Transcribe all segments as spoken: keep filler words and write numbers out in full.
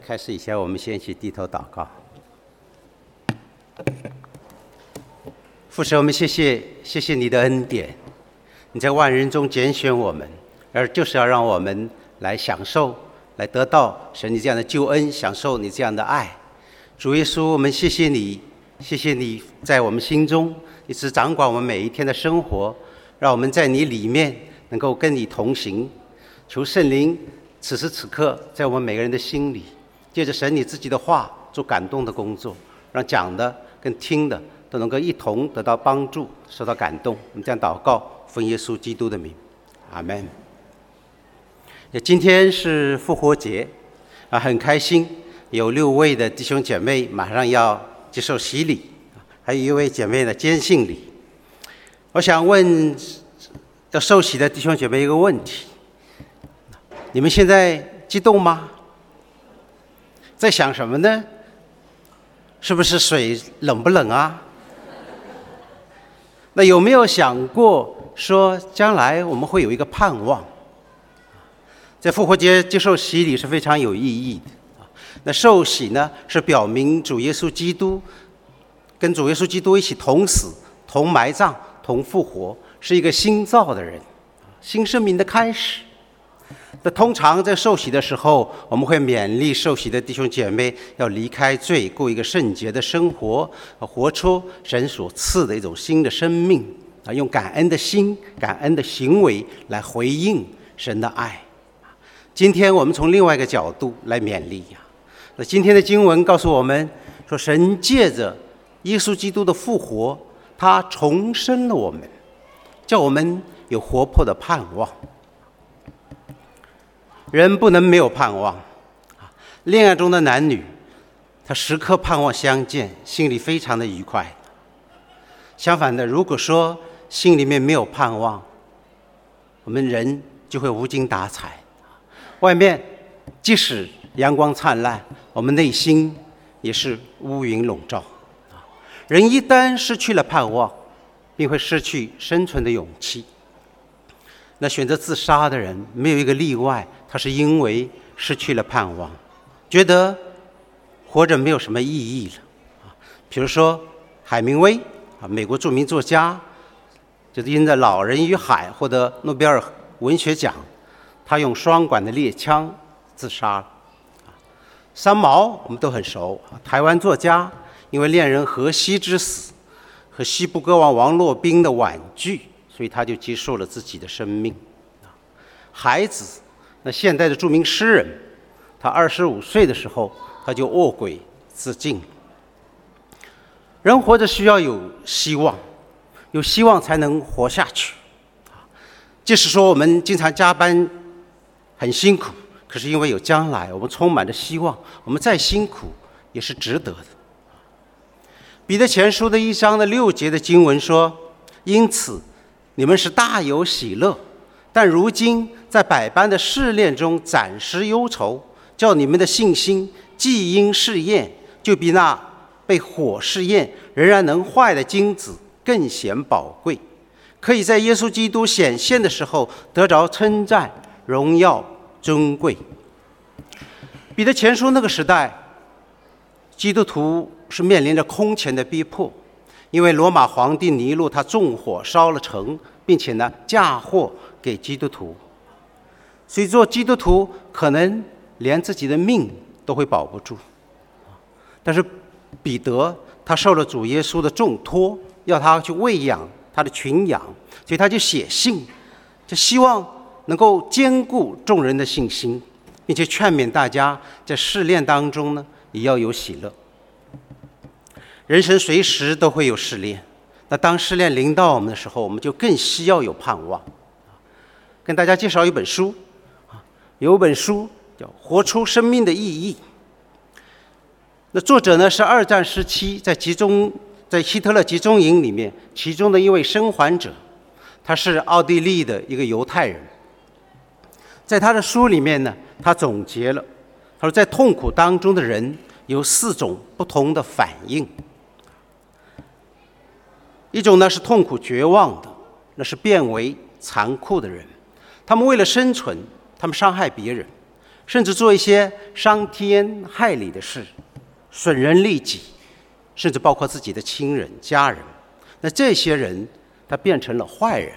开始以前，我们先一起低头祷告。父神，我们谢谢谢谢你的恩典，你在万人中拣选我们，而就是要让我们来享受，来得到神你这样的救恩，享受你这样的爱。主耶稣，我们谢谢你，谢谢你在我们心中一直掌管我们每一天的生活，让我们在你里面能够跟你同行。求圣灵此时此刻在我们每个人的心里，借着神你自己的话做感动的工作，让讲的跟听的都能够一同得到帮助，受到感动。我们这样祷告，奉耶稣基督的名，阿们。今天是复活节啊，很开心，有六位的弟兄姐妹马上要接受洗礼，还有一位姐妹的坚信礼。我想问要受洗的弟兄姐妹一个问题：你们现在激动吗？在想什么呢？是不是水冷不冷啊？那有没有想过说将来我们会有一个盼望？在复活节接受洗礼是非常有意义的。那受洗呢，是表明主耶稣基督跟主耶稣基督一起同死、同埋葬、同复活，是一个新造的人，新生命的开始。那通常在受洗的时候，我们会勉励受洗的弟兄姐妹要离开罪，过一个圣洁的生活，活出神所赐的一种新的生命啊，用感恩的心、感恩的行为来回应神的爱。今天我们从另外一个角度来勉励呀。那今天的经文告诉我们说，神借着耶稣基督的复活，他重生了我们，叫我们有活泼的盼望。人不能没有盼望，恋爱中的男女，他时刻盼望相见，心里非常的愉快。相反的，如果说心里面没有盼望，我们人就会无精打采。外面即使阳光灿烂，我们内心也是乌云笼罩。人一旦失去了盼望，并会失去生存的勇气。那选择自杀的人没有一个例外，他是因为失去了盼望，觉得活着没有什么意义了。比如说海明威，美国著名作家，就是因着《老人与海》获得诺贝尔文学奖，他用双管的猎枪自杀了。三毛我们都很熟，台湾作家因为恋人荷西之死和西部歌王王洛宾的婉拒，所以他就结束了自己的生命。孩子，那现代的著名诗人，他二十五岁的时候他就卧轨自尽。人活着需要有希望，有希望才能活下去。即使说我们经常加班很辛苦，可是因为有将来，我们充满着希望，我们再辛苦也是值得的。彼得前书的一章的六节的经文说，因此你们是大有喜乐，但如今在百般的试炼中暂时忧愁，叫你们的信心既因试验，就比那被火试验仍然能坏的金子更显宝贵，可以在耶稣基督显现的时候得着称赞、荣耀、尊贵。彼得前书那个时代，基督徒是面临着空前的逼迫，因为罗马皇帝尼禄他纵火烧了城，并且呢嫁祸给基督徒，所以做基督徒可能连自己的命都会保不住。但是彼得他受了主耶稣的重托，要他去喂养他的群羊，所以他就写信，就希望能够兼顾众人的信心，并且劝勉大家在试炼当中呢也要有喜乐。人生随时都会有试炼，那当试炼临到我们的时候，我们就更需要有盼望。跟大家介绍一本书，有一本书叫《活出生命的意义》。那作者呢是二战时期在集中在希特勒集中营里面其中的一位生还者，他是奥地利的一个犹太人。在他的书里面呢，他总结了，他说在痛苦当中的人有四种不同的反应。一种呢是痛苦绝望的，那是变为残酷的人，他们为了生存，他们伤害别人， 甚至做一些伤天害理的事，损人利己，甚至包括自己的亲人、家人。那这些人他变成了坏人。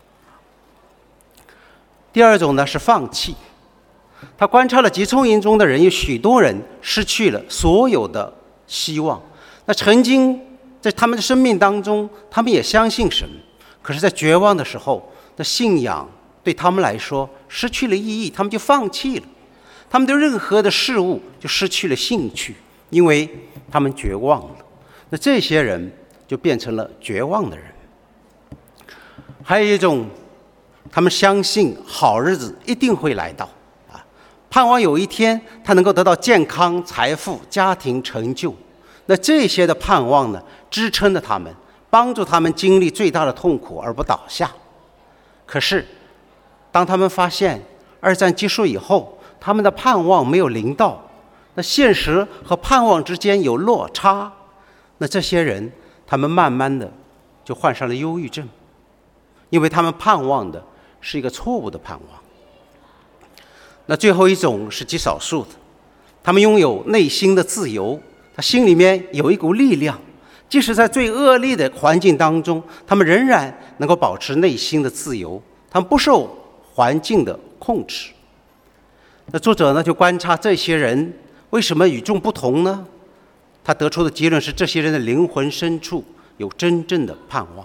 第二种呢是放弃。他观察了集中营中的人，有许多人失去了所有的希望。那曾经在他们的生命当中，他们也相信神，可是在绝望的时候，那信仰对他们来说失去了意义，他们就放弃了。他们对任何的事物就失去了兴趣，因为他们绝望了。那这些人就变成了绝望的人。还有一种，他们相信好日子一定会来到啊，盼望有一天他能够得到健康、财富、家庭成就。那这些的盼望呢，支撑着他们，帮助他们经历最大的痛苦而不倒下。可是当他们发现二战结束以后，他们的盼望没有临到，那现实和盼望之间有落差，那这些人他们慢慢的就患上了忧郁症，因为他们盼望的是一个错误的盼望。那最后一种是极少数的，他们拥有内心的自由，他心里面有一股力量，即使在最恶劣的环境当中，他们仍然能够保持内心的自由，他们不受环境的控制。那作者呢就观察这些人为什么与众不同呢？他得出的结论是，这些人的灵魂深处有真正的盼望。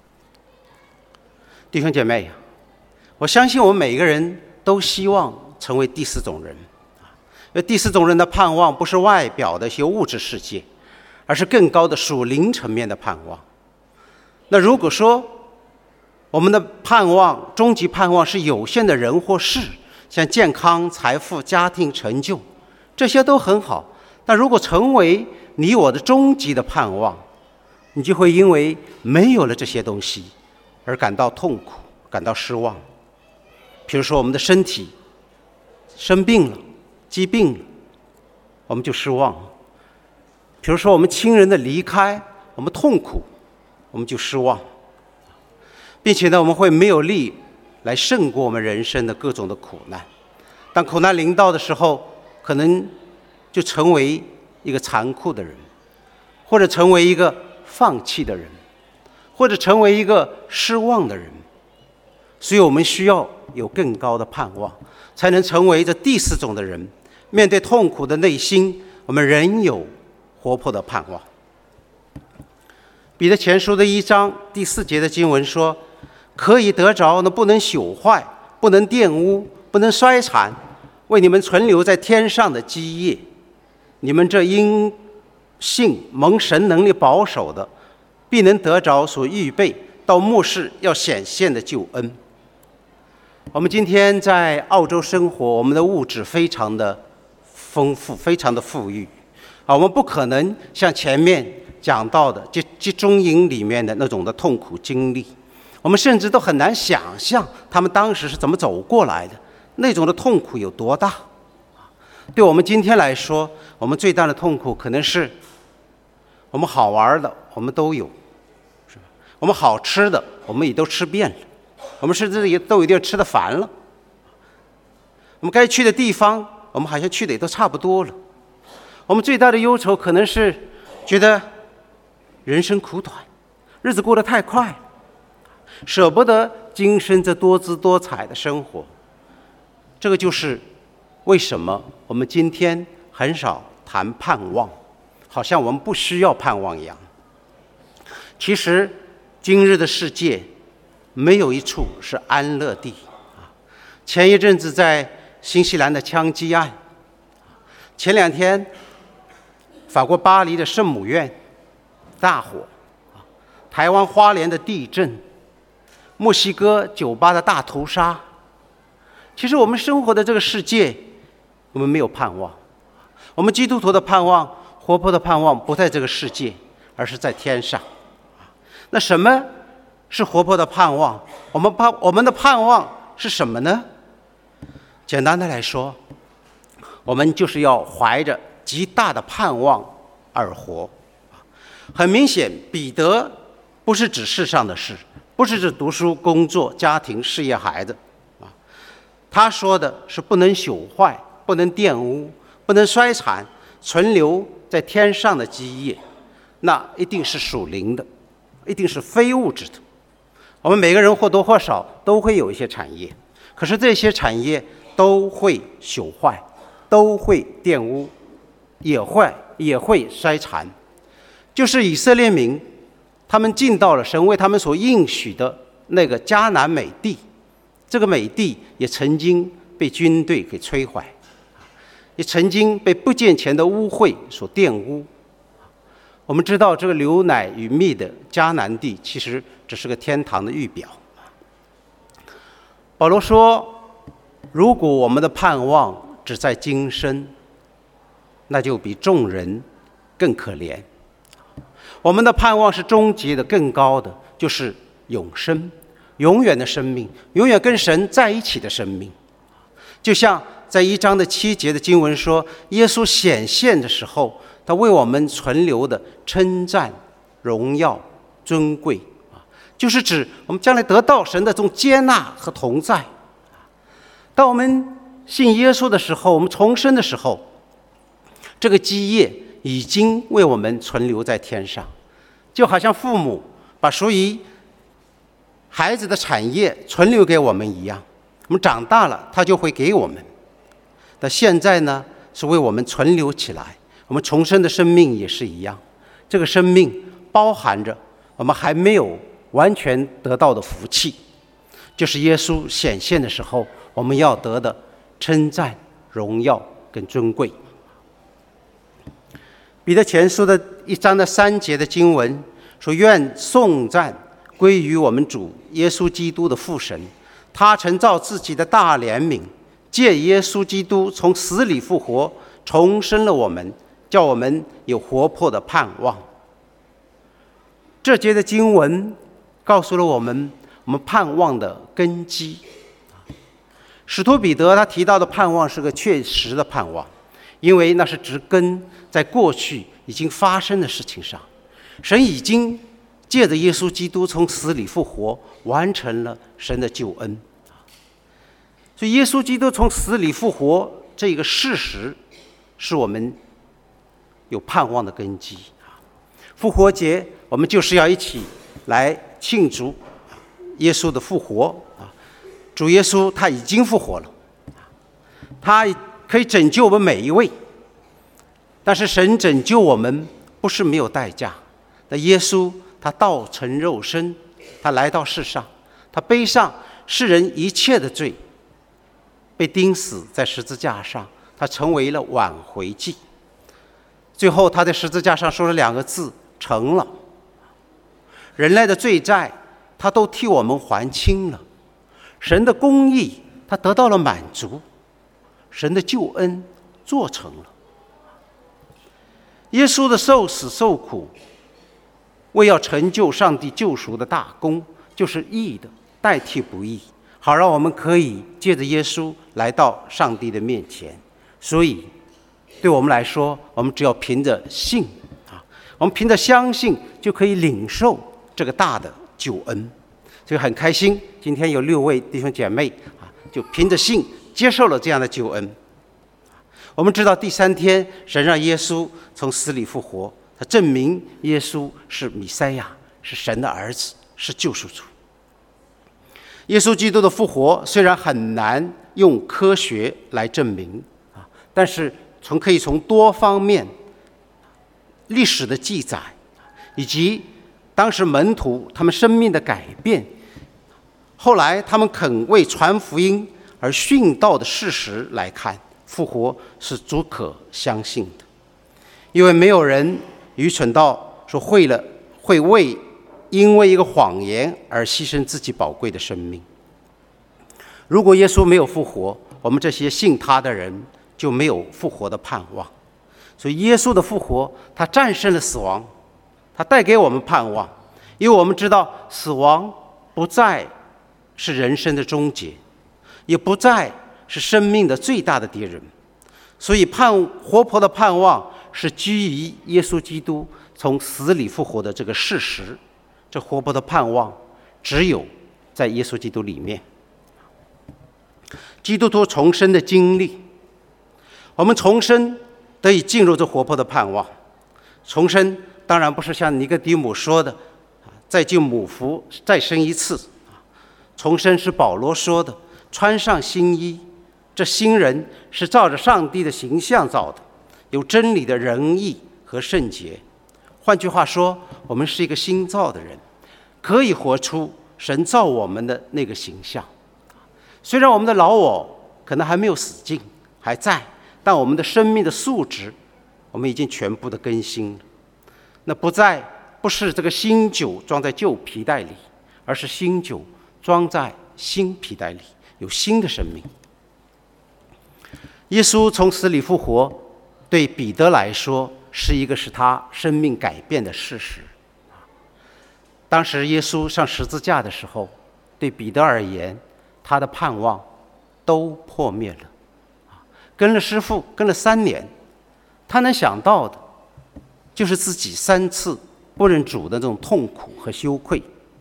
弟兄姐妹，我相信我们每一个人都希望成为第四种人。因为第四种人的盼望不是外表的一些物质世界，而是更高的属灵层面的盼望。那如果说我们的盼望，终极盼望是有限的人或事，像健康、财富、家庭成就，这些都很好。但如果成为你我的终极的盼望，你就会因为没有了这些东西而感到痛苦，感到失望。比如说我们的身体生病了，疾病了，我们就失望了。比如说我们亲人的离开，我们痛苦，我们就失望，并且呢，我们会没有力来胜过我们人生的各种的苦难。当苦难临到的时候，可能就成为一个残酷的人，或者成为一个放弃的人，或者成为一个失望的人。所以我们需要有更高的盼望，才能成为这第四种的人。面对痛苦的内心，我们仍有活泼的盼望。彼得前书的一章第四节的经文说，可以得着那不能朽坏、不能玷污、不能衰残，为你们存留在天上的基业。你们这因信蒙神能力保守的，必能得着所预备到末世要显现的救恩。我们今天在澳洲生活，我们的物质非常的丰富，非常的富裕啊，我们不可能像前面讲到的集集中营里面的那种的痛苦经历，我们甚至都很难想象他们当时是怎么走过来的，那种的痛苦有多大。对我们今天来说，我们最大的痛苦可能是我们好玩的我们都有，是吧？我们好吃的我们也都吃遍了，我们甚至也都有点吃得烦了。我们该去的地方，我们好像去的也都差不多了。我们最大的忧愁可能是觉得人生苦短，日子过得太快，舍不得今生这多姿多彩的生活。这个就是为什么我们今天很少谈盼望，好像我们不需要盼望一样。其实今日的世界没有一处是安乐地。前一阵子在新西兰的枪击案，前两天法国巴黎的圣母院大火，台湾花莲的地震，墨西哥酒吧的大屠杀。其实我们生活的这个世界，我们没有盼望。我们基督徒的盼望，活泼的盼望不在这个世界，而是在天上。那什么是活泼的盼望？我们盼我们的盼望是什么呢？简单的来说，我们就是要怀着极大的盼望而活。很明显，彼得不是指世上的事，不是指读书、工作、家庭、事业、孩子啊，他说的是不能朽坏、 不能玷污、不能衰残，存留在天上的基业，那一定是属灵的，一定是非物质的。我们每个人或多或少都会有一些产业，可是这些产业都会朽坏，都会玷污，也会也会衰残。就是以色列民，他们进到了神为他们所应许的那个迦南美地，这个美地也曾经被军队给摧毁，也曾经被不敬虔的污秽所玷污。我们知道这个流奶与蜜的迦南地其实只是个天堂的预表。保罗说，如果我们的盼望只在今生，那就比众人更可怜。我们的盼望是终极的、更高的，就是永生，永远的生命，永远跟神在一起的生命。就像在一章的七节的经文说，耶稣显现的时候，他为我们存留的称赞、荣耀、尊贵，就是指我们将来得到神的这种接纳和同在。当我们信耶稣的时候，我们重生的时候，这个基业已经为我们存留在天上，就好像父母把属于孩子的产业存留给我们一样。我们长大了，他就会给我们。但现在呢，是为我们存留起来。我们重生的生命也是一样，这个生命包含着我们还没有完全得到的福气，就是耶稣显现的时候我们要得的称赞、荣耀跟尊贵。彼得前书的一章的三节的经文说，愿颂赞归于我们主耶稣基督的父神，他曾照自己的大怜悯，借耶稣基督从死里复活，重生了我们，叫我们有活泼的盼望。这节的经文告诉了我们我们盼望的根基。使徒彼得他提到的盼望是个确实的盼望，因为那是植根在过去已经发生的事情上。神已经借着耶稣基督从死里复活，完成了神的救恩。所以耶稣基督从死里复活这个事实是我们有盼望的根基。复活节我们就是要一起来庆祝耶稣的复活。主耶稣他已经复活了，他可以拯救我们每一位。但是神拯救我们不是没有代价。那耶稣他道成肉身，他来到世上，他背上世人一切的罪，被钉死在十字架上，他成为了挽回祭。最后他在十字架上说了两个字，成了。人类的罪债他都替我们还清了，神的公义他得到了满足，神的救恩做成了。耶稣的受死受苦，为要成就上帝救赎的大功，就是义的代替不义，好让我们可以借着耶稣来到上帝的面前。所以对我们来说，我们只要凭着信啊，我们凭着相信就可以领受这个大的救恩。所以很开心，今天有六位弟兄姐妹啊，就凭着信接受了这样的救恩。我们知道第三天神让耶稣从死里复活，他证明耶稣是弥赛亚，是神的儿子，是救赎主。耶稣基督的复活虽然很难用科学来证明啊，但是从可以从多方面历史的记载，以及当时门徒他们生命的改变，后来他们肯为传福音而殉道的事实来看，复活是足可相信的。因为没有人愚蠢到说会了会为因为一个谎言而牺牲自己宝贵的生命。如果耶稣没有复活，我们这些信他的人就没有复活的盼望。所以耶稣的复活，他战胜了死亡，他带给我们盼望。因为我们知道死亡不再是人生的终结，也不再是生命的最大的敌人。所以盼活泼的盼望是基于耶稣基督从死里复活的这个事实。这活泼的盼望只有在耶稣基督里面。基督徒重生的经历我们重生得以进入这活泼的盼望。重生当然不是像尼哥底母说的再进母腹再生一次，重生是保罗说的穿上新衣，这新人是照着上帝的形象造的，有真理的仁义和圣洁。换句话说，我们是一个新造的人，可以活出神造我们的那个形象。虽然我们的老我可能还没有死尽，还在，但我们的生命的素质我们已经全部的更新了。那不再不是这个新酒装在旧皮袋里，而是新酒装在新皮袋里，有新的生命。耶稣从死里复活，对彼得来说是一个使他生命改变的事实。当时耶稣上十字架的时候，对彼得而言，他的盼望都破灭了。跟了师父跟了三年，他能想到的就是自己三次不认主的这种痛苦和羞愧。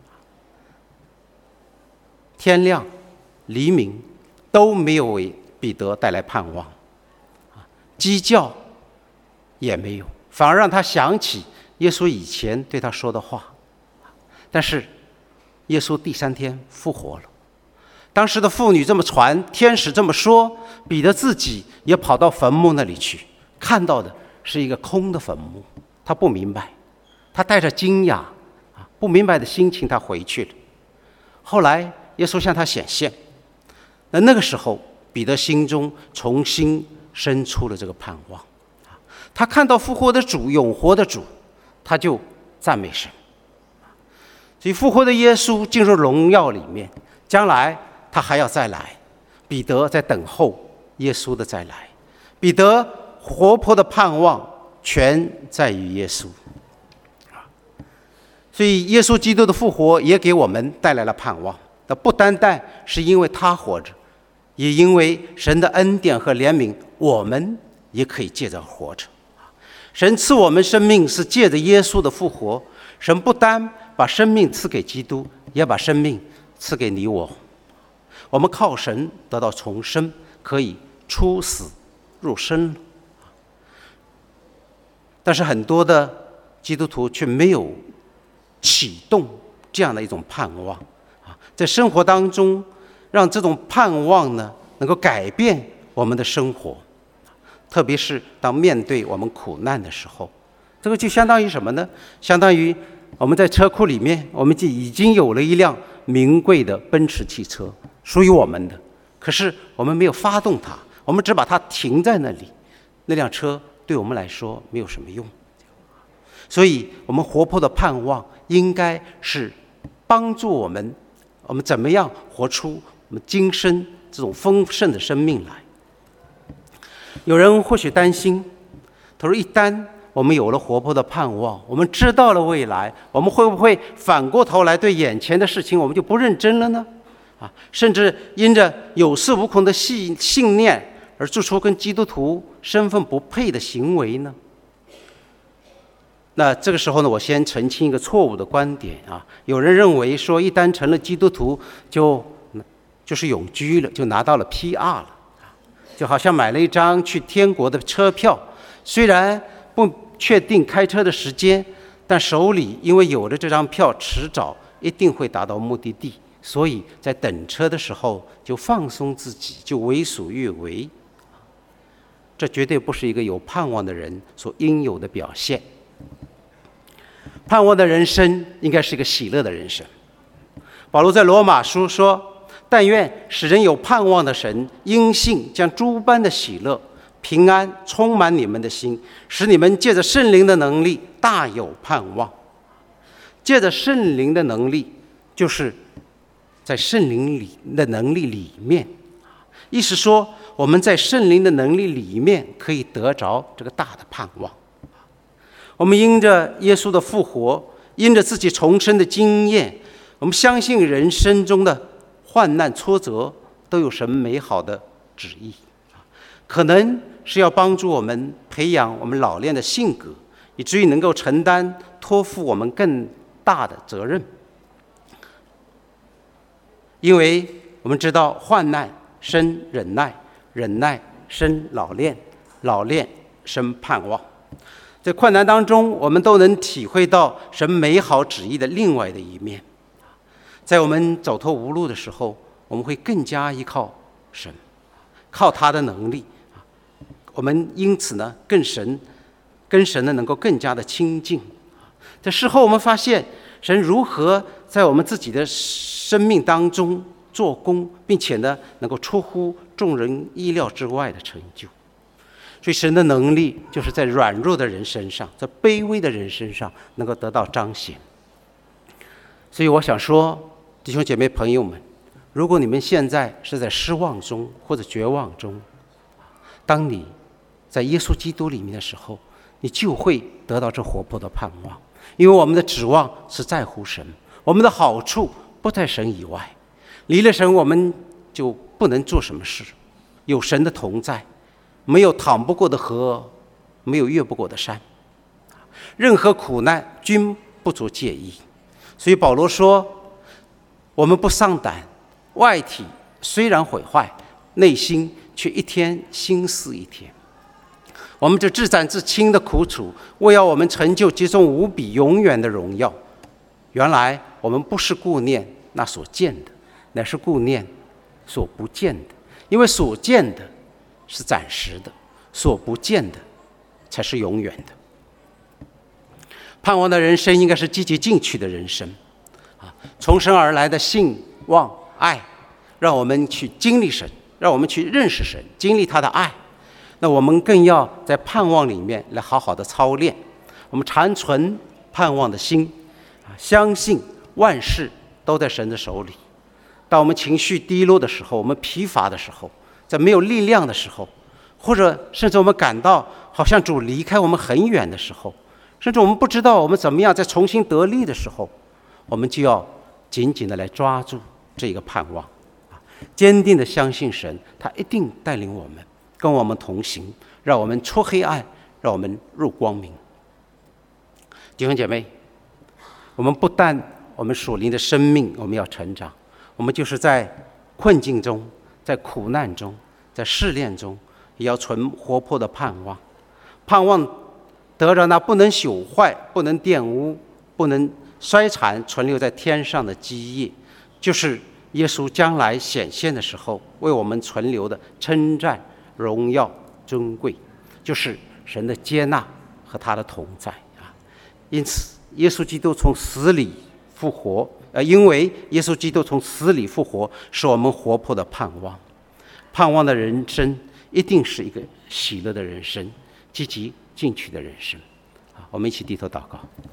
天亮黎明都没有为彼得带来盼望，鸡叫也没有，反而让他想起耶稣以前对他说的话。但是耶稣第三天复活了，当时的妇女这么传，天使这么说，彼得自己也跑到坟墓那里去，看到的是一个空的坟墓。他不明白，他带着惊讶不明白的心情他回去了。后来耶稣向他显现，那那个时候彼得心中重新生出了这个盼望。他看到复活的主，永活的主，他就赞美神。所以复活的耶稣进入荣耀里面，将来他还要再来。彼得在等候耶稣的再来，彼得活泼的盼望全在于耶稣。所以耶稣基督的复活也给我们带来了盼望，那不单单是因为他活着，也因为神的恩典和怜悯，我们也可以借着活着。神赐我们生命是借着耶稣的复活，神不单把生命赐给基督，也把生命赐给你我。我们靠神得到重生，可以出死入生了。但是很多的基督徒却没有启动这样的一种盼望，在生活当中让这种盼望呢能够改变我们的生活，特别是当面对我们苦难的时候。这个就相当于什么呢？相当于我们在车库里面，我们就已经有了一辆名贵的奔驰汽车，属于我们的，可是我们没有发动它，我们只把它停在那里，那辆车对我们来说没有什么用。所以我们活泼的盼望应该是帮助我们我们怎么样活出我们今生这种丰盛的生命来。有人或许担心，他说一旦我们有了活泼的盼望，我们知道了未来，我们会不会反过头来对眼前的事情我们就不认真了呢？啊，甚至因着有恃无恐的信信念而做出跟基督徒身份不配的行为呢？那这个时候呢，我先澄清一个错误的观点啊。有人认为说，一旦成了基督徒就就是永居了，就拿到了 P R 了，就好像买了一张去天国的车票，虽然不确定开车的时间，但手里因为有了这张票，迟早一定会达到目的地，所以在等车的时候就放松自己，就为所欲为。这绝对不是一个有盼望的人所应有的表现。盼望的人生应该是一个喜乐的人生。保罗在罗马书说，但愿使人有盼望的神因信将诸般的喜乐平安充满你们的心，使你们借着圣灵的能力大有盼望。借着圣灵的能力，就是在圣灵里的能力里面，意思说我们在圣灵的能力里面可以得着这个大的盼望。我们因着耶稣的复活，因着自己重生的经验，我们相信人生中的患难挫折都有神美好的旨意，可能是要帮助我们培养我们老练的性格，以至于能够承担托付我们更大的责任。因为我们知道患难生忍耐，忍耐生老练， 老练生盼望。在困难当中，我们都能体会到神美好旨意的另外的一面。在我们走投无路的时候，我们会更加依靠神，靠他的能力，我们因此呢，更神跟神呢能够更加的亲近。在事后我们发现神如何在我们自己的生命当中做工，并且呢能够出乎众人意料之外的成就。所以神的能力就是在软弱的人身上，在卑微的人身上能够得到彰显。所以我想说，弟兄姐妹朋友们，如果你们现在是在失望中或者绝望中，当你在耶稣基督里面的时候，你就会得到这活泼的盼望。因为我们的指望是在乎神，我们的好处不在神以外，离了神我们就不能做什么事。有神的同在，没有淌不过的河，没有越不过的山，任何苦难均不足介意。所以保罗说，我们不丧胆，外体虽然毁坏，内心却一天新似一天。我们这至暂至轻的苦楚，为要我们成就极重无比永远的荣耀。原来我们不是顾念那所见的，乃是顾念所不见的。因为所见的是暂时的，所不见的才是永远的。盼望的人生应该是积极进取的人生啊！从神而来的信望爱，让我们去经历神，让我们去认识神，经历他的爱。那我们更要在盼望里面来好好的操练，我们常存盼望的心啊，相信万事都在神的手里。当我们情绪低落的时候，我们疲乏的时候，在没有力量的时候，或者甚至我们感到好像主离开我们很远的时候，甚至我们不知道我们怎么样再重新得力的时候，我们就要紧紧的来抓住这个盼望，坚定的相信神，他一定带领我们，跟我们同行，让我们出黑暗，让我们入光明。弟兄姐妹，我们不但我们属灵的生命我们要成长，我们就是在困境中，在苦难中，在试炼中，也要存活泼的盼望，盼望得着那不能朽坏、不能玷污、不能衰残、存留在天上的基业，就是耶稣将来显现的时候为我们存留的称赞、荣耀、尊贵，就是神的接纳和他的同在啊！因此，耶稣基督从死里复活，呃，因为耶稣基督从死里复活，是我们活泼的盼望。盼望的人生一定是一个喜乐的人生，积极进取的人生。好，我们一起低头祷告。